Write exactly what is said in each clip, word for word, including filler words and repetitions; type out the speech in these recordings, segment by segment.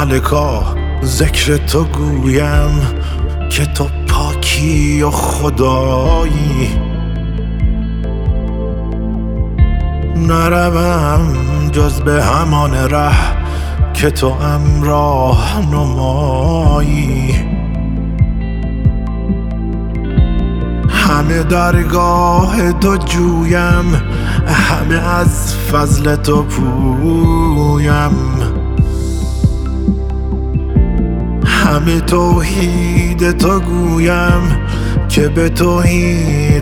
ملکا ذکر تو گویم که تو پاکی و خدایی. نروم جز به همان ره که تو همراه نمایی. همه درگاه تو جویم، همه از فضل تو پویم. همه توحید تو گویم که به توحید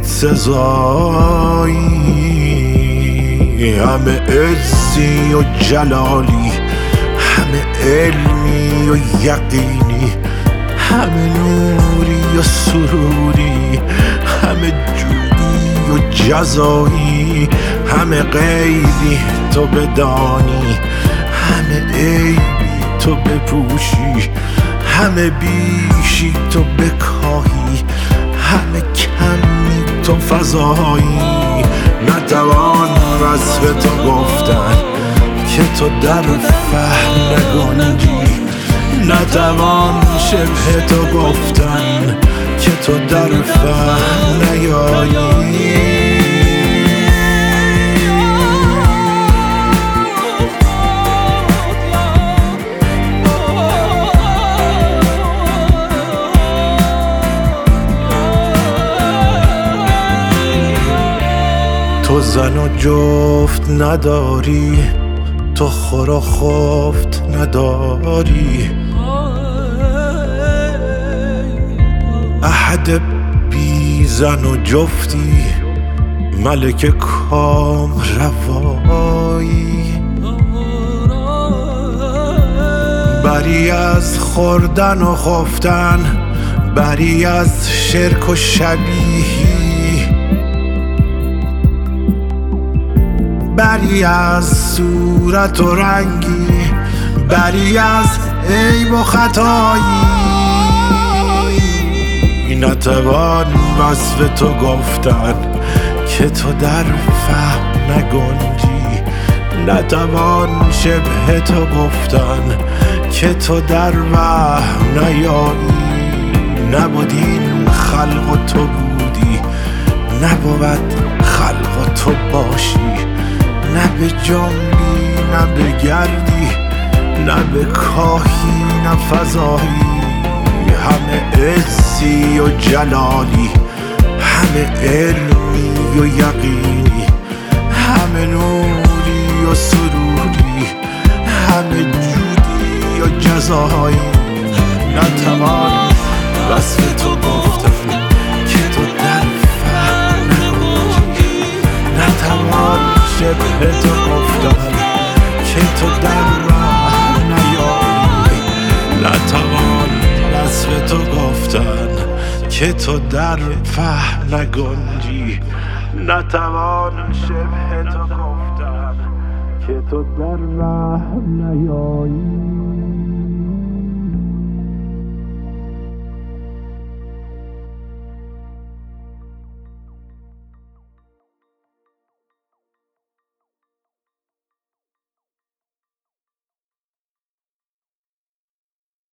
سزایی. همه عزی و جلالی، همه علمی و یقینی، همه نوری و سروری، همه جودی و جزایی. همه غیبی تو بدانی، همه عیبی تو بپوشی، همه بیشی تو بکاهی، همه کمی تو فضایی. نتوان وصف تو گفتن که تو در فهم نگنجی، نتوان شبه تو گفتن که تو در فهم نیایی. تو زن و جفت نداری، تو خور و خفت نداری. احد بی زن و جفتی، ملک کام روایی. بری از خوردن و خفتن، بری از شرک و شبیهی، بری از صورت و رنگی، بری از عیب و خطایی. نتوان وصف تو گفتن که تو در فهم نگنجی، نتوان شبه تو گفتن که تو در وهم نیایی. نبود این خلق و تو بودی، نبود خلق و تو باشی. نه به جنبی نه به گردی، نه به کاهی نه فضایی. همه عزی و جلالی، همه علمی و یقینی، همه نوری و سروری، همه جودی و جزایی. نتوان وصف تو گفتن که تو در فهم نگنجی، نتوان شبه تو گفتن که تو در راه نیایی. نتوان وصف تو گفتن که تو در فهم نگنجی، نتوان شبه تو گفتن که تو در وهم نیایی.